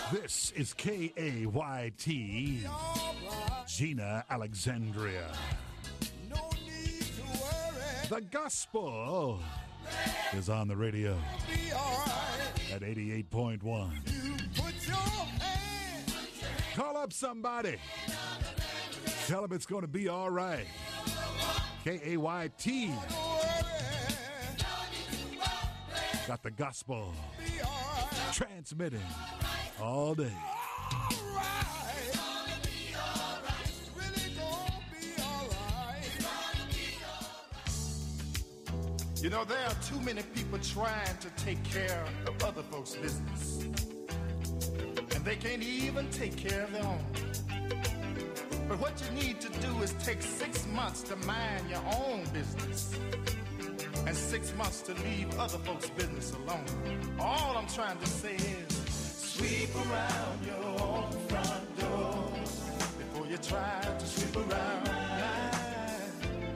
This is K-A-Y-T, Gina Alexandria. No need to worry. The gospel is on the radio Be all right. at 88.1. You put your hand. Call up somebody. Tell them it's going to be all right. K-A-Y-T. Don't worry. Got the gospel Be all right. transmitting all day. All right. It's really gonna be all right. You know, there are too many people trying to take care of other folks' business. And they can't even take care of their own. But what you need to do is take 6 months to mind your own business. And 6 months to leave other folks' business alone. All I'm trying to say is, sweep around your own front door before you try to sweep around mine.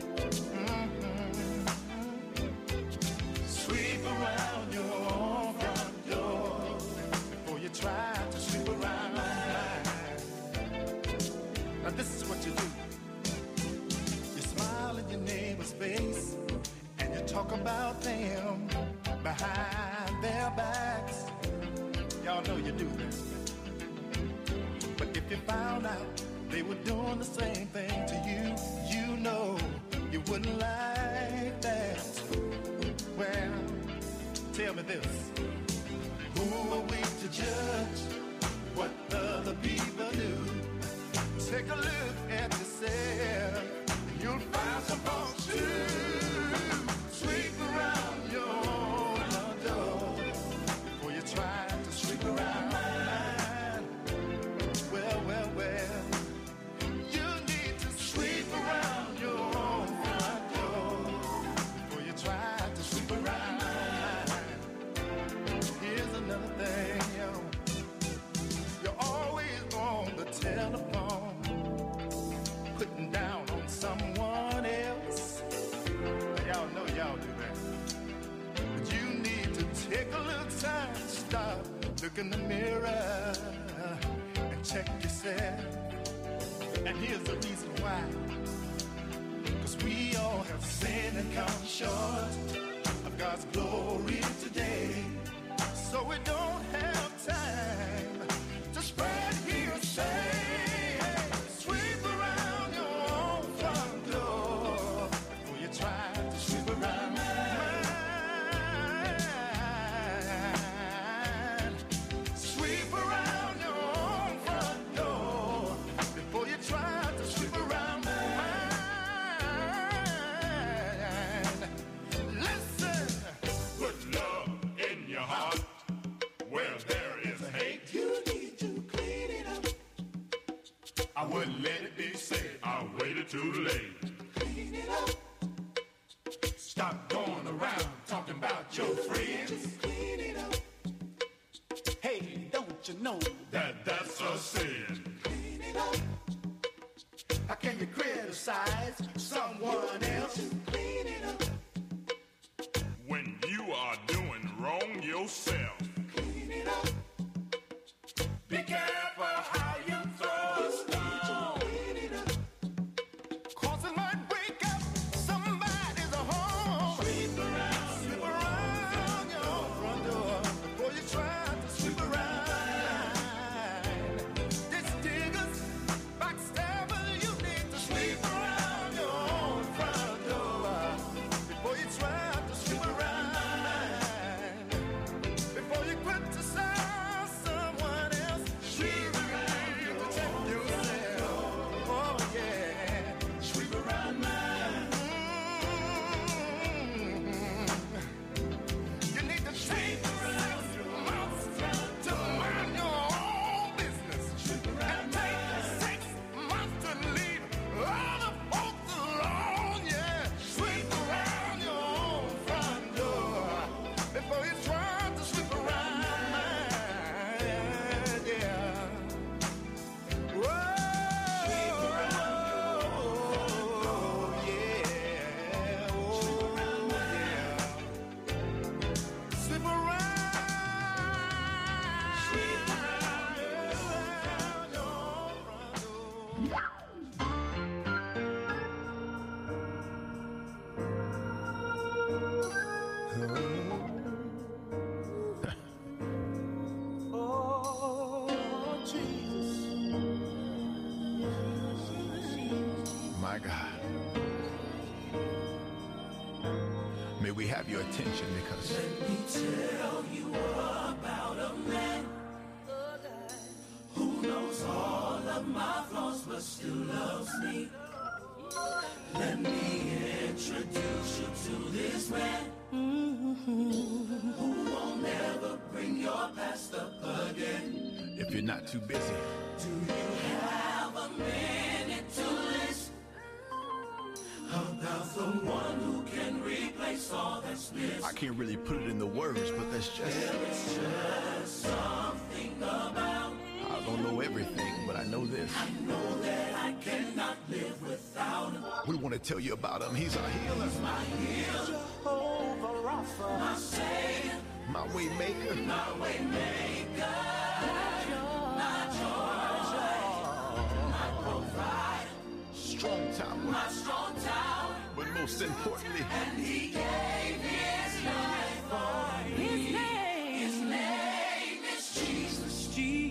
Sweep around your own front door before you try to sweep around mine. Now this is what you do. You smile in your neighbor's face and you talk about them behind their backs. Y'all know you do that. But if you found out they were doing the same thing to you, you know you wouldn't like that. Well, tell me this. Who are we to judge what other people do? Take a look at yourself and you'll find some folks too. Sweep around your own door before you try to sweep around mine. Well, well, well, you need to sweep around your own front door before you try to sweep around mine. Here's another thing, yo. You're always on the telephone, putting down on someone else. Y'all know y'all do that. But you need to take a little time to stop, look in the mirror, and check yourself. And here's the reason why. 'Cause we all have sinned and come short of God's glory today. So we don't have time to spread hearsay. Sweep around your own front door before you try to sweep around mine. Sweep around your own front door before you try to sweep around mine. Listen, put love in your heart where there is hate. You need to clean it up. I wouldn't let it be said I waited too late. Clean it up. Stop going around talking about your friends. Just clean it up. Hey, don't you know that that's a sin? Clean it up. How can you criticize someone else? Just clean it up. When you are doing wrong yourself. Clean it up. Be careful how you throw a stone. Cause it might break up somebody's home. May we have your attention because Let me tell you about a man who knows all of my flaws but still loves me. Let me introduce you to this man who won't ever bring your past up again. if you're not too busy, Do you have a minute to listen about the one who can replace all that's missing? I can't really put it in the words, but that's just, There is just something about. I don't know everything, but I know this. I know that I cannot live without him. We want to tell you about him. He's our healer, My healer, Jehovah Rapha, my savior, my way maker. my way maker, my joy, my provider, Strong tower, my strong tower. but most importantly, And he gave his life for me. His name is Jesus.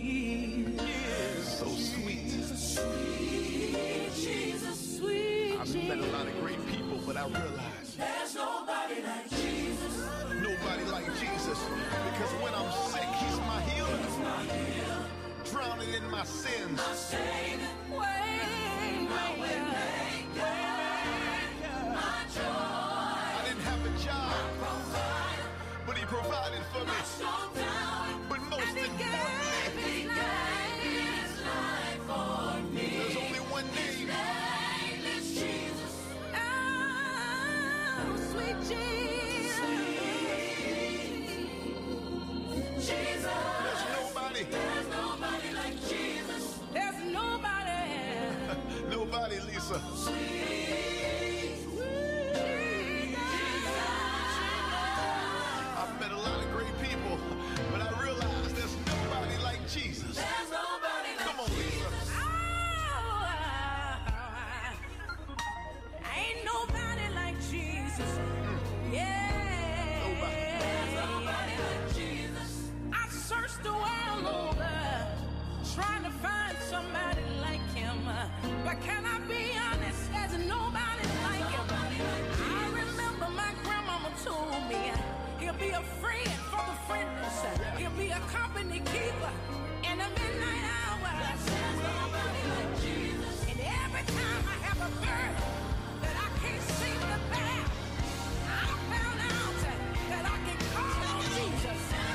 so sweet. Sweet Jesus, sweet I've met a lot of great people, but I realize There's nobody like Jesus. nobody like Jesus. Because when I'm sick, he's my healer. Drowning in my sins. My savior, my way maker, my joy, I didn't have a job, provider, but he provided for me. my strong tower. But most importantly, He gave his life for me. there's only one name. Name is Jesus. Sweet Jesus. There's nobody, There's nobody like Jesus. There's nobody. nobody, Lisa. I've met a lot of great people, but I realize there's nobody like Jesus. There's nobody like Come on, Lisa. Ain't nobody like Jesus. Yeah. Nobody like Jesus. I searched the world over, trying to find somebody like him. But can I be honest? There's nobody like him. I remember my grandmama told me he'll be a friend for the friendless. He'll be a company keeper in the midnight hour. And every time I have a burden that I can't seem to bear, I found out that I can call on Jesus.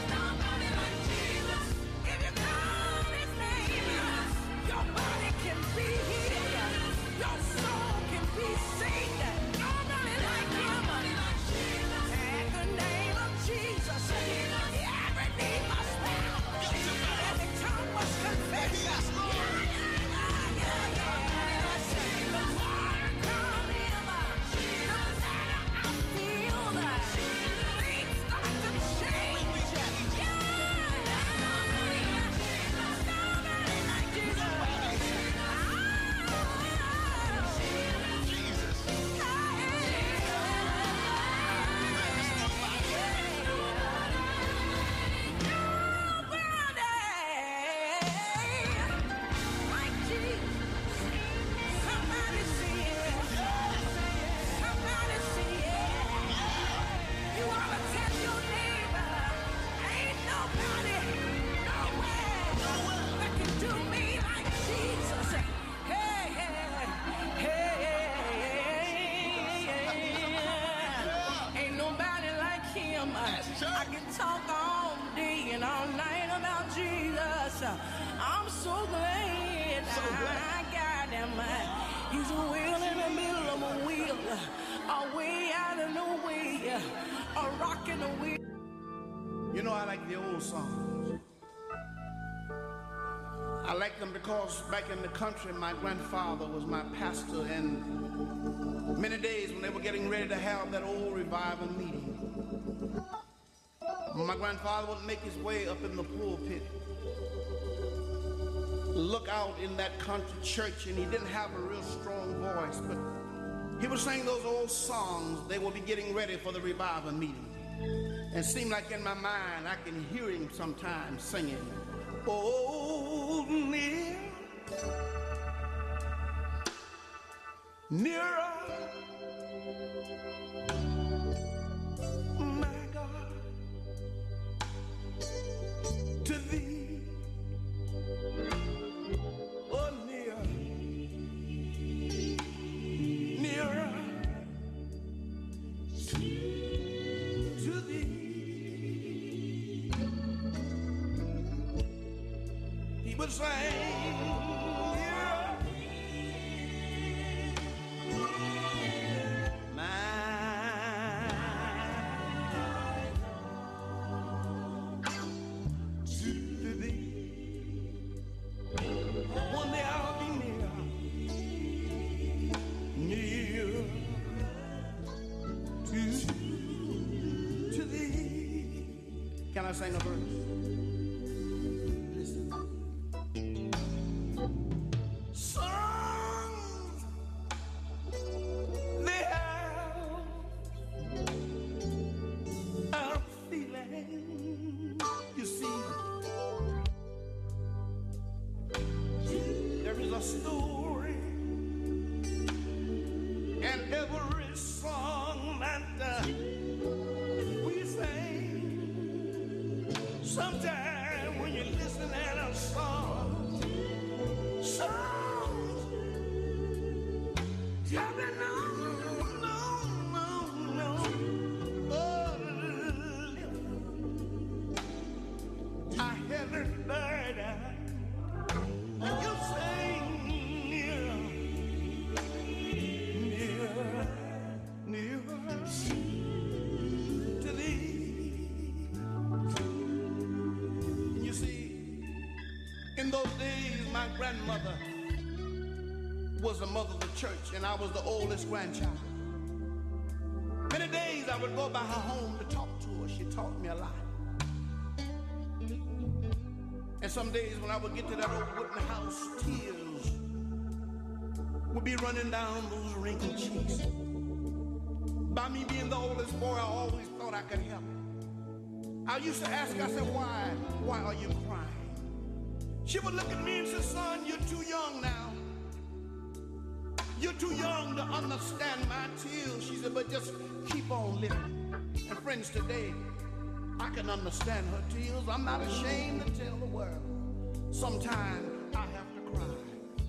If you call his name, your body can be healed. Your soul can be saved. Nobody like him. At the name of Jesus, every knee must bow. Every tongue must confess. The more I call him, the better I feel. Things start to change. Nobody like Jesus. Ain't nobody like him. I can talk all day and all night about Jesus. I'm so glad I got him. He's a wheel in the middle of a wheel, a way out of no way, a rock in the wheel. You know, I like the old songs. I like them because back in the country, my grandfather was my pastor, and many days when they were getting ready to have that old revival meeting, my grandfather would make his way up in the pulpit, look out in that country church, and he didn't have a real strong voice, but he would sing those old songs. They will be getting ready for the revival meeting. And it seemed like in my mind, I can hear him sometimes singing, "Oh, near, nearer to thee. He would sing, yeah, my to thee. One day I'll be near to thee. Can I sing a verse? Listen. Songs they have a feeling. You see, there is a story, and every song that we sing, sometime when you listen at a song, songs, tell me no, no, no, no, oh, I haven't heard you sing near to thee. You see, in those days, my grandmother was the mother of the church, and I was the oldest grandchild. Many days I would go by her home to talk to her. She taught me a lot. And some days when I would get to that old wooden house, tears would be running down those wrinkled cheeks. By me being the oldest boy, I always thought I could help. I used to ask her, I said, why are you crying? She would look at me and say, son, you're too young now. You're too young to understand my tears. She said, but just keep on living. And friends, today, I can understand her tears. I'm not ashamed to tell the world. Sometimes I have to cry.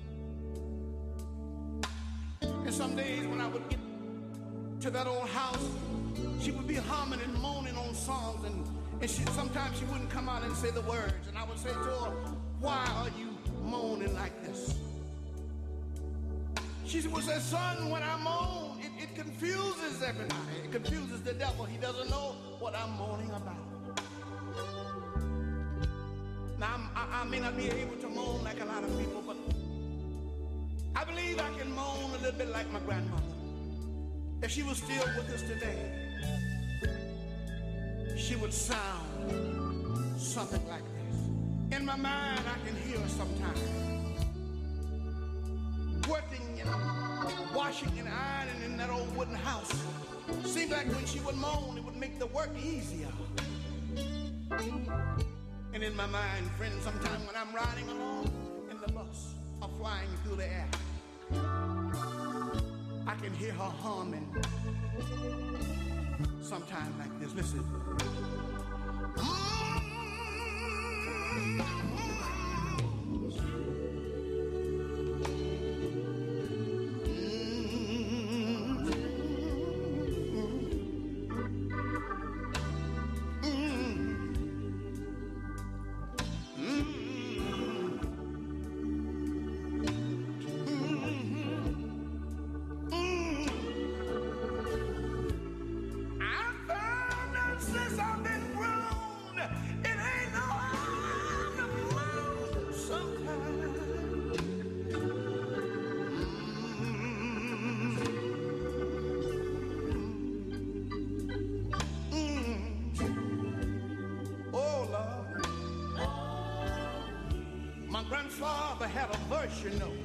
And some days when I would get to that old house, she would be humming and moaning on songs, and sometimes she wouldn't come out and say the words. And I would say to her, why are you moaning like this? She would say, son, when I moan, it confuses everybody. It confuses the devil. He doesn't know what I'm moaning about. Now, I may not be able to moan like a lot of people, but I believe I can moan a little bit like my grandmother. If she was still with us today, she would sound something like this. In my mind, I can hear her sometimes working, washing and ironing in that old wooden house. Seemed like when she would moan, it would make the work easier. And in my mind, friends, sometimes when I'm riding along in the bus or flying through the air, I can hear her humming sometime like this. Listen. Grandfather had a verse,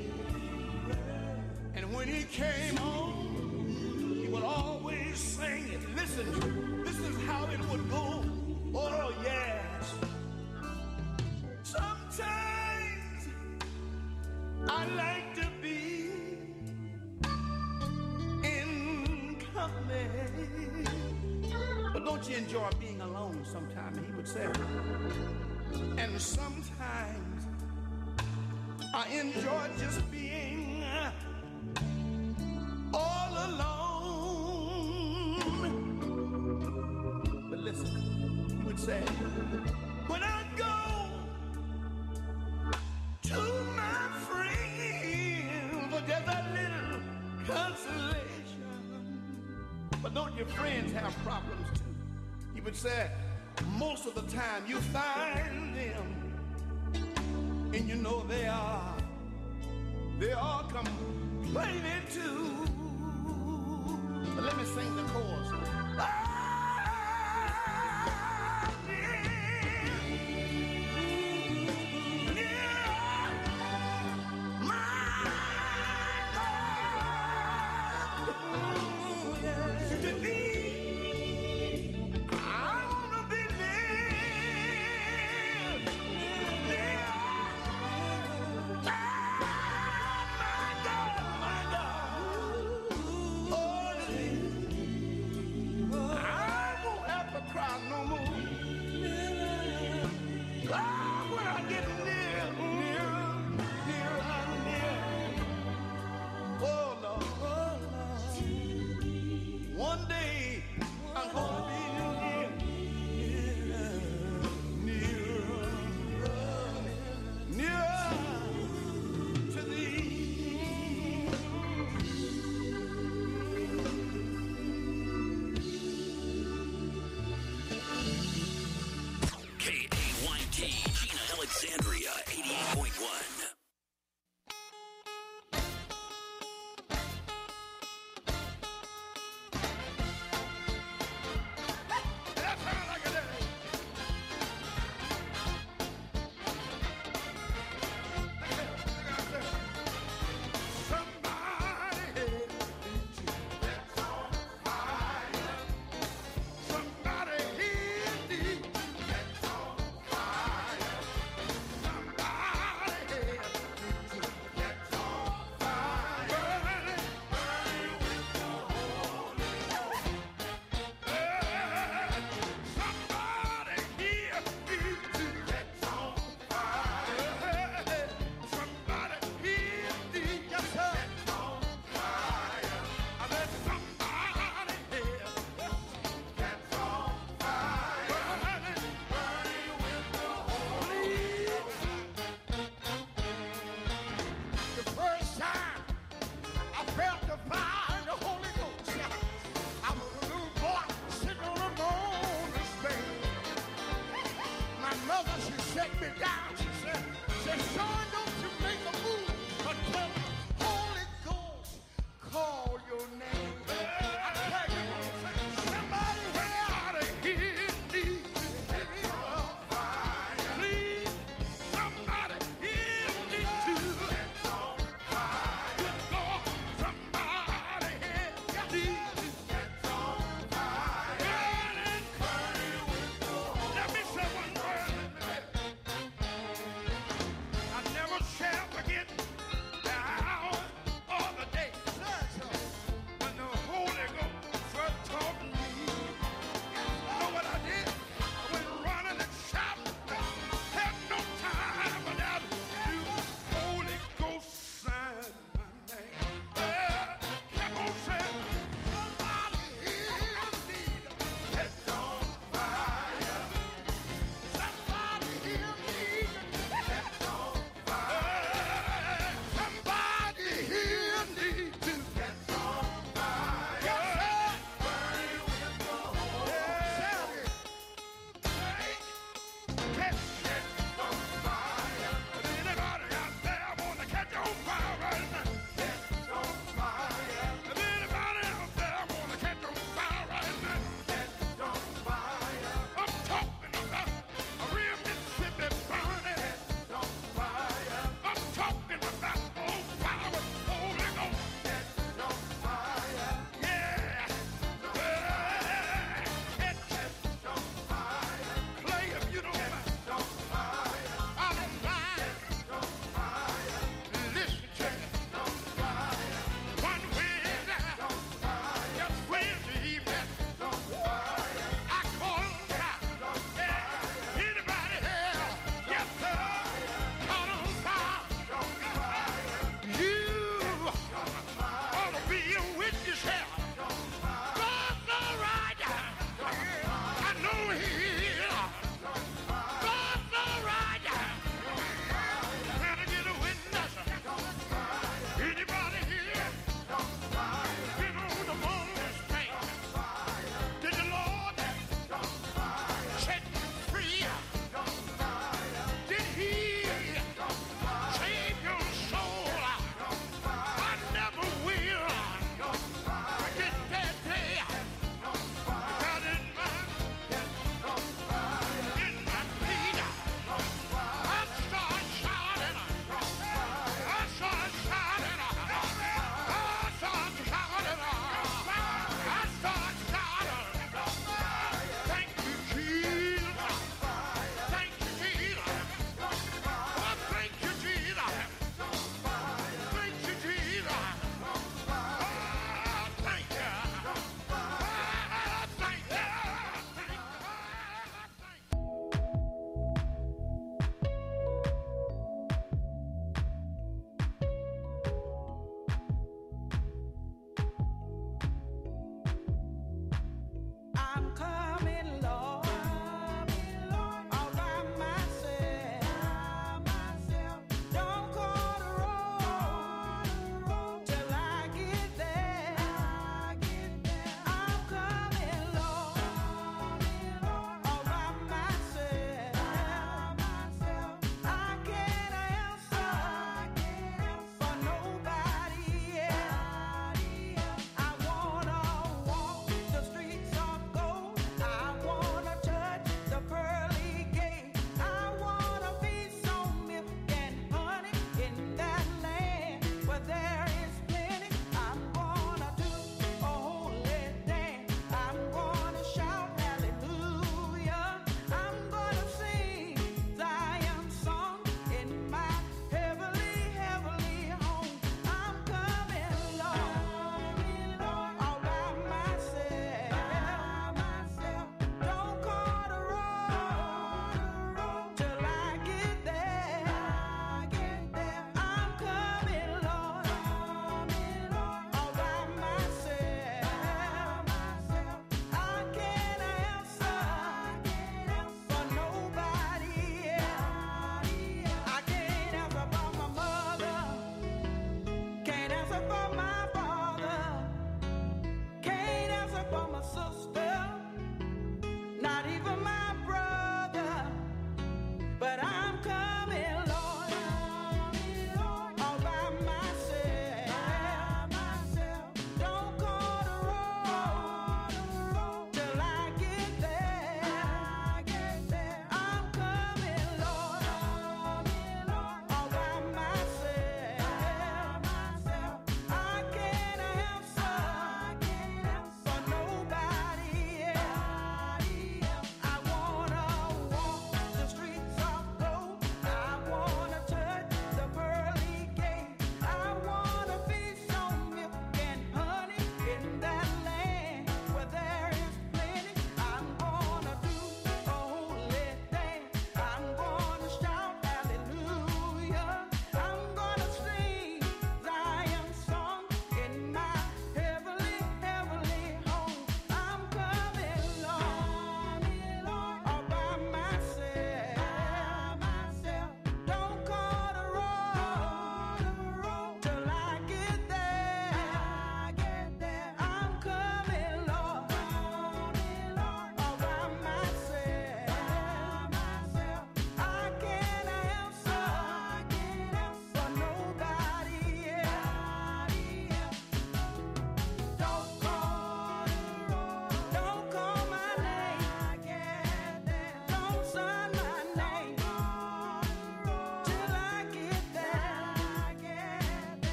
and when he came home, he would always sing it. Listen, this is how it would go. Oh, yes. Sometimes I like to be in company, but don't you enjoy being alone sometimes? He would say, and sometimes I enjoy just being all alone. say, when I go to my friend for just a little consolation. But don't your friends have problems too? He would say, most of the time you find them, and you know they are complaining too. But let me sing the chorus.